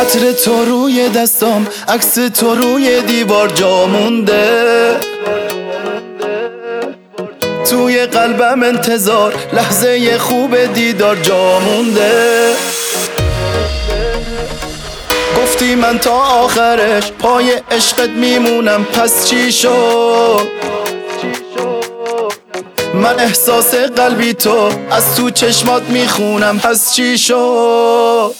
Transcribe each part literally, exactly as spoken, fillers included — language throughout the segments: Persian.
عطر تو روی دستام، عکس تو روی دیوار جا مونده. توی قلبم انتظار، لحظه خوب دیدار جا مونده. گفتی من تا آخرش پای عشقت میمونم، پس چی شد؟ من احساس قلبی تو از تو چشمات میخونم، پس چی شد؟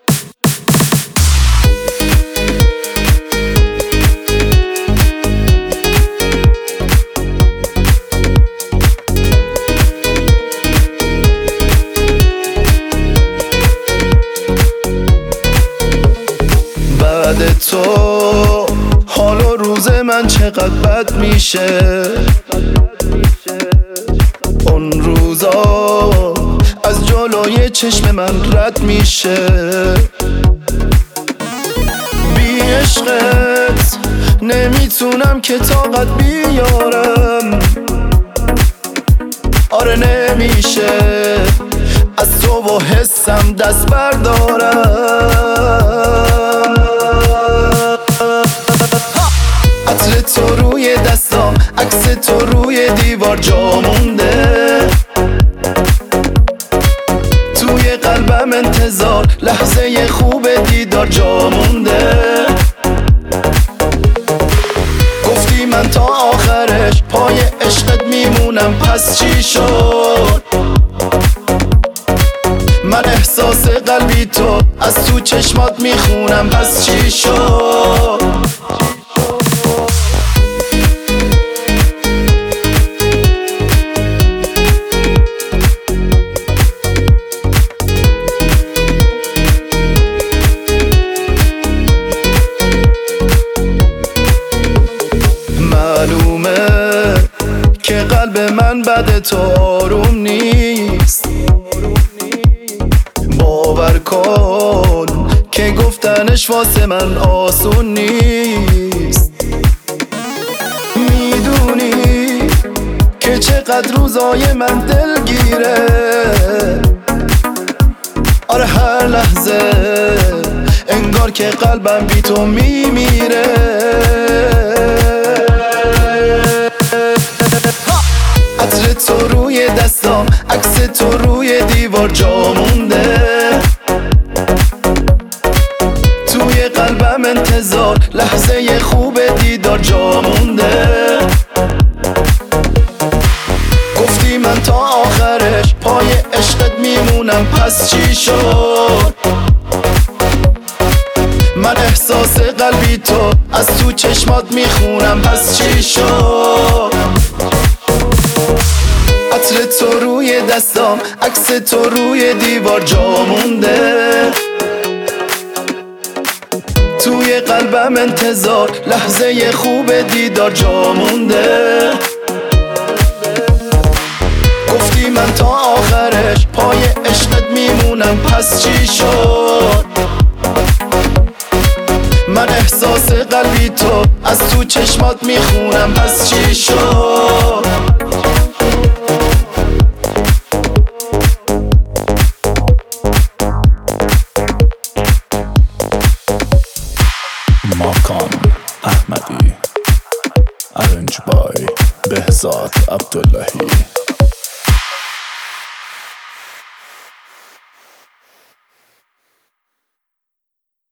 بعد تو حال و روز من چقدر بد میشه. اون روزا از جلوی چشم من رد میشه. بی عشقت نمیتونم که طاقت بیارم. آره نمیشه از تو و حسم دست بردارم. عطر تو روی دستام، عکس تو روی دیوار جا مونده. توی قلبم انتظار، لحظه خوب دیدار جا مونده. گفتی من تا آخرش پای عشقت میمونم، پس چی شد؟ من احساس قلبی تو از تو چشمات میخونم، پس چی شد؟ معلومه که قلب من بعد تو آروم نیست. باور کن که گفتنش واسه من آسون نیست. میدونی که چقدر روزای من دلگیره. آره هر لحظه انگار که قلبم بی تو میمیره. عطر تو روی دستام، عکس تو روی دیوار جا مونده. توی قلبم انتظار، لحظه خوب دیدار جا مونده. گفتی من تا آخرش پای عشقت میمونم، پس چی شد؟ من احساس قلبی تو از تو چشمات میخونم، پس چی شد؟ عطر تو روی دستام، عکس تو روی دیوار جا مونده. توی قلبم انتظار، لحظه خوب دیدار جا مونده. گفتی من تا آخرش پای عشقت میمونم، پس چی شد؟ من احساس قلبی تو از تو چشمات میخونم، پس چی شد؟ ماکان احمدی، ارنج بای بهزاد عبداللهی.